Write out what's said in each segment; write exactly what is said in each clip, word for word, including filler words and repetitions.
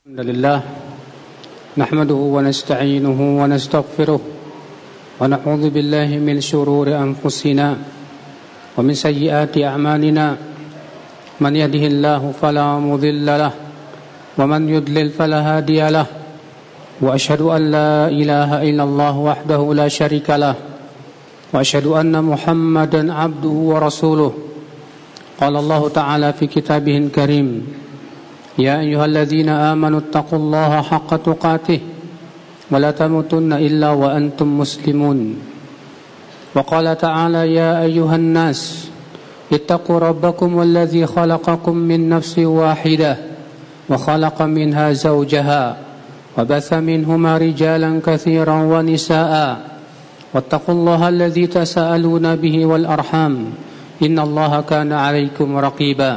الحمد لله نحمده ونستعينه ونستغفره ونعوذ بالله من شرور أنفسنا ومن سيئات أعمالنا من يهده الله فلا مضل له ومن يضلل فلا هادي له وأشهد أن لا إله إلا الله وحده لا شريك له وأشهد أن محمدا عبده ورسوله قال الله تعالى في كتابه الكريم يا أيها الذين آمنوا اتقوا الله حق تقاته ولا تموتن إلا وأنتم مسلمون وقال تعالى يا أيها الناس اتقوا ربكم الذي خلقكم من نفس واحدة وخلق منها زوجها وبث منهما رجالا كثيرا ونساء واتقوا الله الذي تساءلون به والأرحام إن الله كان عليكم رقيبا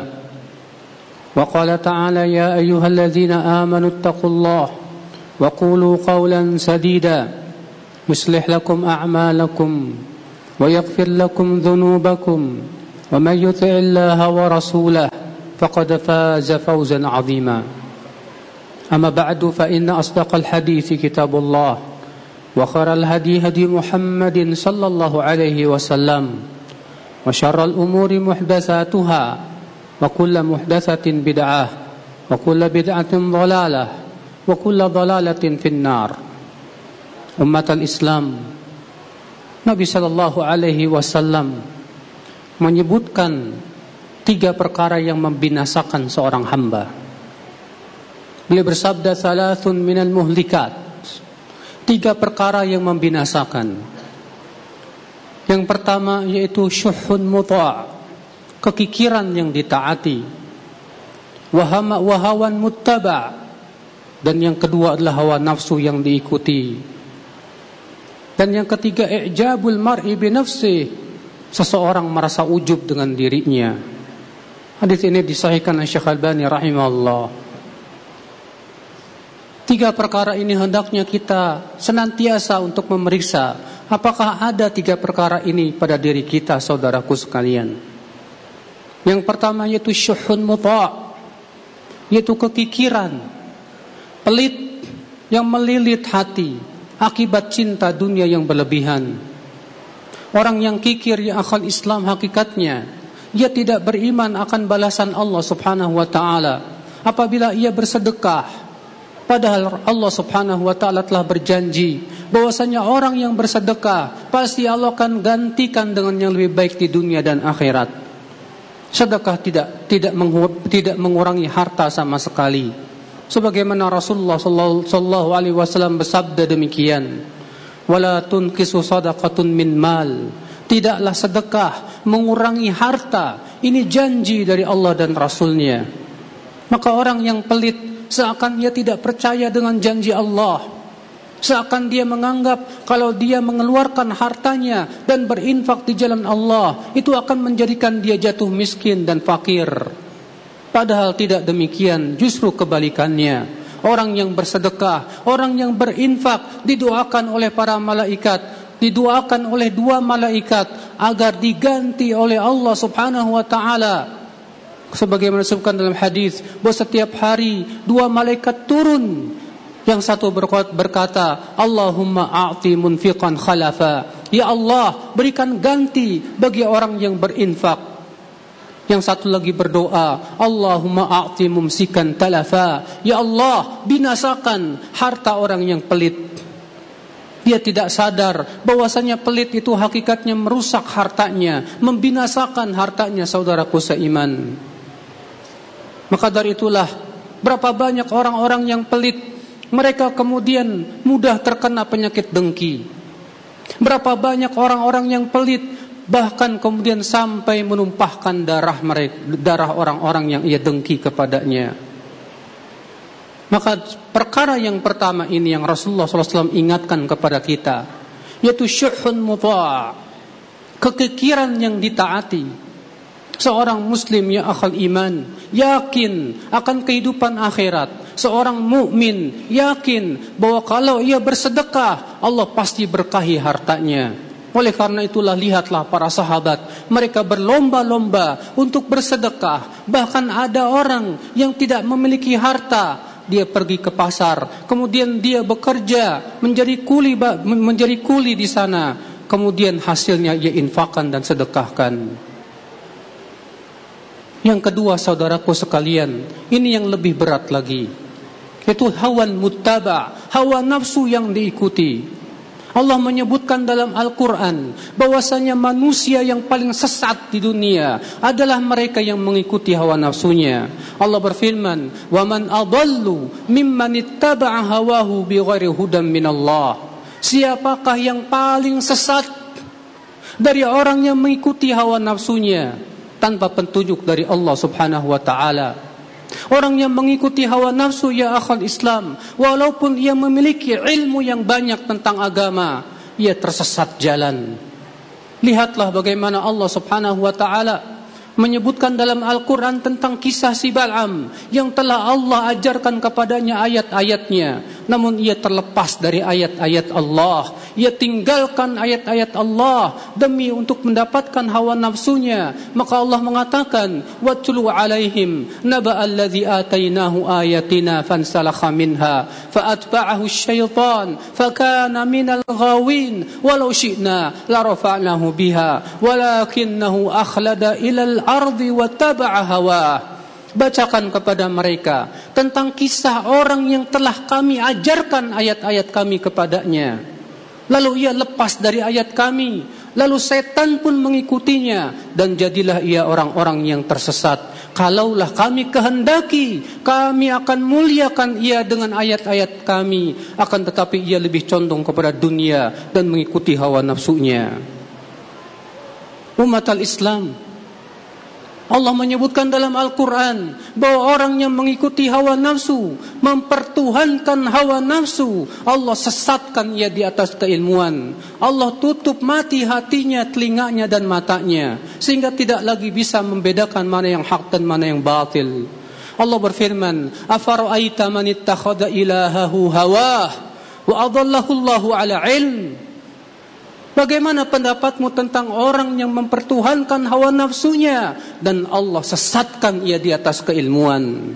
وقال تعالى يا أيها الذين آمنوا اتقوا الله وقولوا قولا سديدا يصلح لكم أعمالكم ويغفر لكم ذنوبكم ومن يطع الله ورسوله فقد فاز فوزا عظيما أما بعد فإن أصدق الحديث كتاب الله وخير الهدي هدي محمد صلى الله عليه وسلم وشر الأمور محدثاتها وكل محدثة بدعة وكل بدعة ضلالة وكل ضلالة في النار. Umat al-Islam, Nabi sallallahu alaihi wasallam menyebutkan tiga perkara yang membinasakan seorang hamba. Beliau bersabda salathun minal muhlikat, tiga perkara yang membinasakan. Yang pertama yaitu syuhun muta', kekikiran yang ditaati, wahama wahawan muttaba', dan yang kedua adalah hawa nafsu yang diikuti, dan yang ketiga i'jabul mar'i bi nafsi, seseorang merasa ujub dengan dirinya. Hadis ini disahihkan oleh Syekh Albani rahimahullah. Tiga perkara ini hendaknya kita senantiasa untuk memeriksa apakah ada tiga perkara ini pada diri kita, saudaraku sekalian. Yang pertama yaitu syuhun muta', yaitu kekikiran, pelit yang melilit hati akibat cinta dunia yang berlebihan. Orang yang kikir ya akhal Islam hakikatnya, ia tidak beriman akan balasan Allah subhanahu wa ta'ala apabila ia bersedekah. Padahal Allah subhanahu wa ta'ala telah berjanji bahwasanya orang yang bersedekah pasti Allah akan gantikan dengan yang lebih baik di dunia dan akhirat. Sedekah tidak tidak mengur, tidak mengurangi harta sama sekali. Sebagaimana Rasulullah sallallahu alaihi wasallam bersabda demikian, "Wala tunqisu shadaqatun min mal." Tidaklah sedekah mengurangi harta. Ini janji dari Allah dan Rasulnya. Maka orang yang pelit seakan ia tidak percaya dengan janji Allah, seakan dia menganggap kalau dia mengeluarkan hartanya dan berinfak di jalan Allah, itu akan menjadikan dia jatuh miskin dan fakir. Padahal tidak demikian, justru kebalikannya. Orang yang bersedekah, orang yang berinfak didoakan oleh para malaikat, didoakan oleh dua malaikat agar diganti oleh Allah subhanahu wa ta'ala. Sebagaimana disebutkan dalam hadis bahwa setiap hari dua malaikat turun. Yang satu berkata, Allahumma a'ti munfiqan khalafa, ya Allah berikan ganti bagi orang yang berinfak. Yang satu lagi berdoa, Allahumma a'ti mumsikan talafa, ya Allah binasakan harta orang yang pelit. Dia tidak sadar bahwasanya pelit itu hakikatnya merusak hartanya, membinasakan hartanya, saudaraku seiman. Maka dari itulah berapa banyak orang-orang yang pelit, mereka kemudian mudah terkena penyakit dengki. Berapa banyak orang-orang yang pelit bahkan kemudian sampai menumpahkan darah mereka, darah orang-orang yang ia dengki kepadanya. Maka perkara yang pertama ini yang Rasulullah shallallahu alaihi wasallam ingatkan kepada kita, yaitu syuhun muta', kekikiran yang ditaati. Seorang muslim ya akhal iman yakin akan kehidupan akhirat. Seorang mukmin yakin bahwa kalau ia bersedekah Allah pasti berkahi hartanya. Oleh karena itulah lihatlah para sahabat, mereka berlomba-lomba untuk bersedekah. Bahkan ada orang yang tidak memiliki harta, dia pergi ke pasar, kemudian dia bekerja menjadi kuli menjadi kuli di sana, kemudian hasilnya ia infakkan dan sedekahkan. Yang kedua, saudaraku sekalian, ini yang lebih berat lagi, yaitu hawan muttaba, hawa nafsu yang diikuti. Allah menyebutkan dalam Al-Quran bahwasanya manusia yang paling sesat di dunia adalah mereka yang mengikuti hawa nafsunya. Allah berfirman, "Wa man adallu mimman ittaba'a hawahu bighairi hudan minallah." Siapakah yang paling sesat dari orang yang mengikuti hawa nafsunya tanpa petunjuk dari Allah Subhanahu wa taala? Orang yang mengikuti hawa nafsu, ya akhal Islam, walaupun ia memiliki ilmu yang banyak tentang agama, ia tersesat jalan. Lihatlah bagaimana Allah Subhanahu wa taala menyebutkan dalam Al-Quran tentang kisah si Bal'am yang telah Allah ajarkan kepadanya ayat-ayatnya, namun ia terlepas dari ayat-ayat Allah. Ia tinggalkan ayat-ayat Allah demi untuk mendapatkan hawa nafsunya. Maka Allah mengatakan, "Watlu alaihim naba'al ladzi atainahu ayatina fansalakha minha fa'atba'ahu asy-syaitan fakana minal ghawin walau syi'na la rafa'nahu biha walakinnahu akhlada ilal ardi wattaba'a hawah." Bacakan kepada mereka tentang kisah orang yang telah kami ajarkan ayat-ayat kami kepadanya, lalu ia lepas dari ayat kami, lalu setan pun mengikutinya, dan jadilah ia orang-orang yang tersesat. Kalaulah kami kehendaki, kami akan muliakan ia dengan ayat-ayat kami, akan tetapi ia lebih condong kepada dunia dan mengikuti hawa nafsunya. Umat al-Islam, Allah menyebutkan dalam Al-Quran bahwa orang yang mengikuti hawa nafsu, mempertuhankan hawa nafsu, Allah sesatkan ia di atas keilmuan. Allah tutup mati hatinya, telinganya dan matanya, sehingga tidak lagi bisa membedakan mana yang hak dan mana yang batil. Allah berfirman, "Afara'aita man ittakhadha ilahahu hawah wa adallahu Allahu ala ilm." Bagaimana pendapatmu tentang orang yang mempertuhankan hawa nafsunya dan Allah sesatkan ia di atas keilmuan?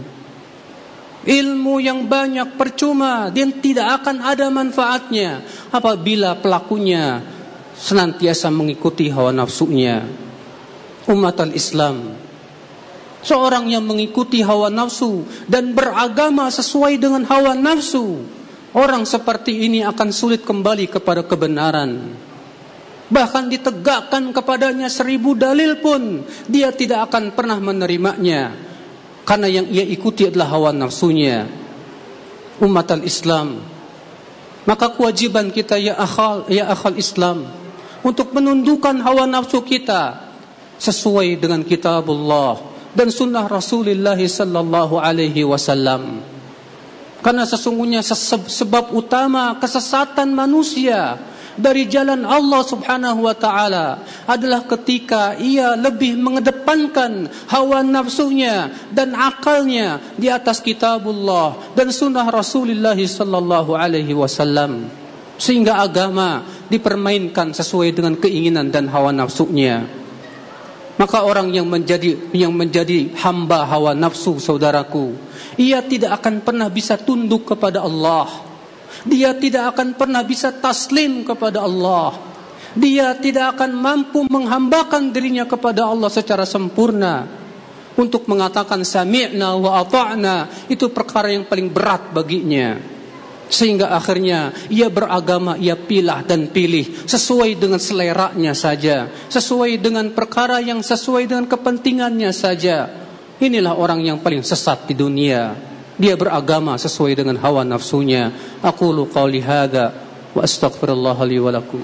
Ilmu yang banyak percuma dan tidak akan ada manfaatnya apabila pelakunya senantiasa mengikuti hawa nafsunya. Umat al-Islam, seorang yang mengikuti hawa nafsu dan beragama sesuai dengan hawa nafsu, orang seperti ini akan sulit kembali kepada kebenaran. Bahkan ditegakkan kepadanya seribu dalil pun dia tidak akan pernah menerimanya, karena yang ia ikuti adalah hawa nafsunya. Umat al-Islam, maka kewajiban kita ya akhal, ya akhal Islam, untuk menundukkan hawa nafsu kita sesuai dengan kitabullah dan sunnah Rasulullah sallallahu alaihi wasallam. Karena sesungguhnya sebab utama kesesatan manusia dari jalan Allah Subhanahu wa taala adalah ketika ia lebih mengedepankan hawa nafsunya dan akalnya di atas kitabullah dan sunnah Rasulullah sallallahu alaihi wasallam, sehingga agama dipermainkan sesuai dengan keinginan dan hawa nafsunya. Maka orang yang menjadi yang menjadi hamba hawa nafsu, saudaraku, ia tidak akan pernah bisa tunduk kepada Allah. Dia tidak akan pernah bisa taslim kepada Allah. Dia tidak akan mampu menghambakan dirinya kepada Allah secara sempurna. Untuk mengatakan sami'na wa ata'na, itu perkara yang paling berat baginya. Sehingga akhirnya ia beragama, ia pilah dan pilih sesuai dengan seleranya saja, sesuai dengan perkara yang sesuai dengan kepentingannya saja. Inilah orang yang paling sesat di dunia. Dia beragama sesuai dengan hawa nafsunya. Aqulu qawli hadza wa astaghfirullah li wa lakum.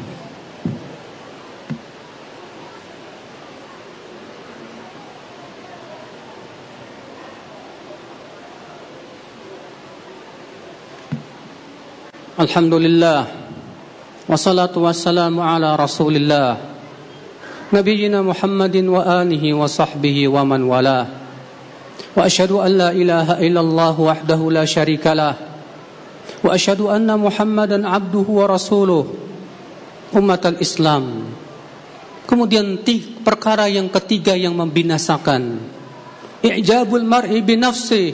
Alhamdulillah, wassalatu wassalamu ala Rasulillah Nabiyyina Muhammadin wa alihi wa sahbihi wa man walah. Wa asyhadu an la ilaha illallah wahdahu la syarikalah wa asyhadu anna Muhammadan abduhu wa rasuluh. Umat al-Islam, kemudian perkara yang ketiga yang membinasakan, i'jabul mar'i bi nafsihi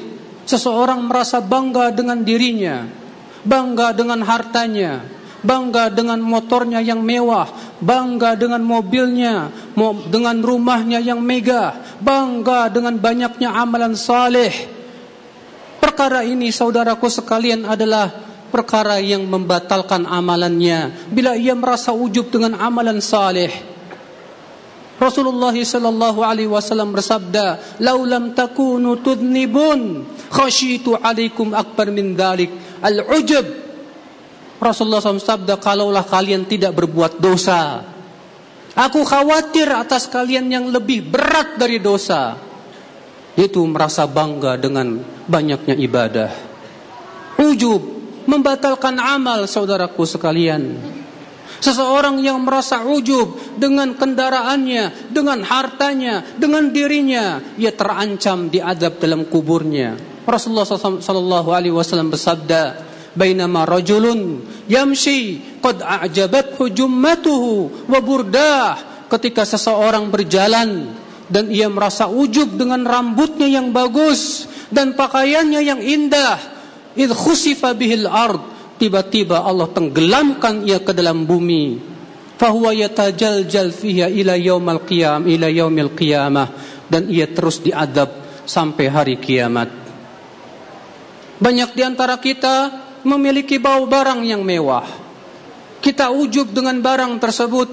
seseorang merasa bangga dengan dirinya, bangga dengan hartanya, bangga dengan motornya yang mewah, bangga dengan mobilnya, dengan rumahnya yang megah, bangga dengan banyaknya amalan saleh. Perkara ini saudaraku sekalian adalah perkara yang membatalkan amalannya bila ia merasa ujub dengan amalan saleh. Rasulullah sallallahu alaihi wasallam bersabda, "Lau lam takunu tudnibun, khasyitu alaikum akbar min dzalik al-ujub." Rasulullah shallallahu alaihi wasallam bersabda, kalaulah kalian tidak berbuat dosa, aku khawatir atas kalian yang lebih berat dari dosa, yaitu merasa bangga dengan banyaknya ibadah. Ujub membatalkan amal, saudaraku sekalian. Seseorang yang merasa ujub dengan kendaraannya, dengan hartanya, dengan dirinya, ia terancam diadab dalam kuburnya. Rasulullah sallallahu alaihi wasallam bersabda, "Bainama rajulun yamshi qad a'jabathu jummatuhu wa burdah." Ketika seseorang berjalan dan ia merasa ujub dengan rambutnya yang bagus dan pakaiannya yang indah, idh khusifa bihil ard, tiba-tiba Allah tenggelamkan ia ke dalam bumi. Fahuwa yatajaljal fiha ila yaumil qiyam ila yaumil qiyamah, dan ia terus diadab sampai hari kiamat. Banyak di antara kita memiliki bawa barang yang mewah. Kita ujub dengan barang tersebut.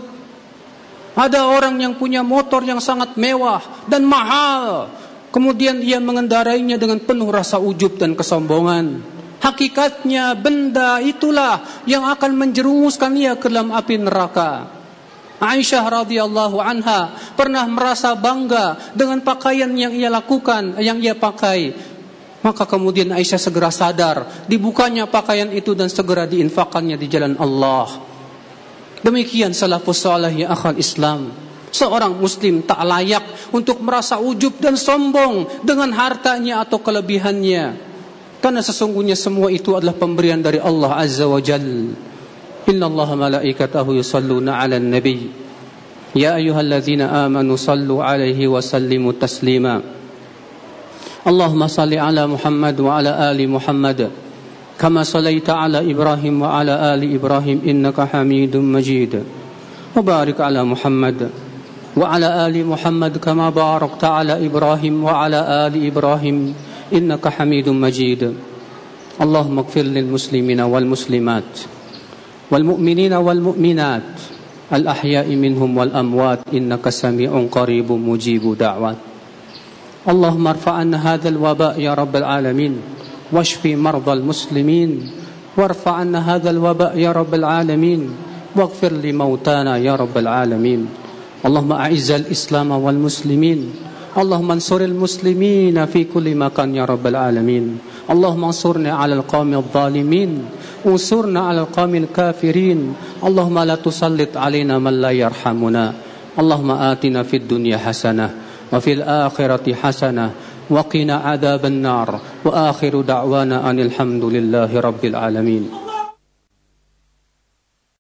Ada orang yang punya motor yang sangat mewah dan mahal, kemudian ia mengendarainya dengan penuh rasa ujub dan kesombongan. Hakikatnya benda itulah yang akan menjerumuskan ia ke dalam api neraka. Aisyah radhiyallahu anha pernah merasa bangga dengan pakaian yang ia lakukan, yang ia pakai. Maka kemudian Aisyah segera sadar, dibukanya pakaian itu dan segera diinfakannya di jalan Allah. Demikian salafus salih ya akhal Islam. Seorang muslim tak layak untuk merasa ujub dan sombong dengan hartanya atau kelebihannya. Karena sesungguhnya semua itu adalah pemberian dari Allah Azza wa Jalla. Inna Allah malaikatahu yusalluna ala nabi. Ya ayyuhalladzina amanu sallu alaihi wa sallimu taslima. Allahumma salli ala Muhammad wa ala ali Muhammad. Kama sallaita ala Ibrahim wa ala ali Ibrahim innaka hamidun majid. Wa barik ala Muhammad wa ala ali Muhammad kama barakta ala Ibrahim wa ala ali Ibrahim innaka hamidun majid. Allahumma ighfir lil muslimina wal muslimat wal mu'minina wal mu'minat al ahya'i minhum wal amwat innaka sami'un qaribun mujibu da'wat. Allahumma irfa' 'anna hadzal waba' ya rabbal alamin washfi mardal muslimin warfa' 'anna hadzal waba' ya rabbal alamin waghfir li mautana ya rabbal alamin. Allahumma a'izzal islam wal muslimin. اللهم انصر المسلمين في كل مكان يا رب العالمين. اللهم انصرنا على القوم الظالمين وانصرنا على القوم الكافرين. اللهم لا تسلط علينا من لا يرحمنا. اللهم آتنا في الدنيا حسنة وفي الآخرة حسنة وقنا عذاب النار. وآخر دعوانا أن الحمد لله رب العالمين.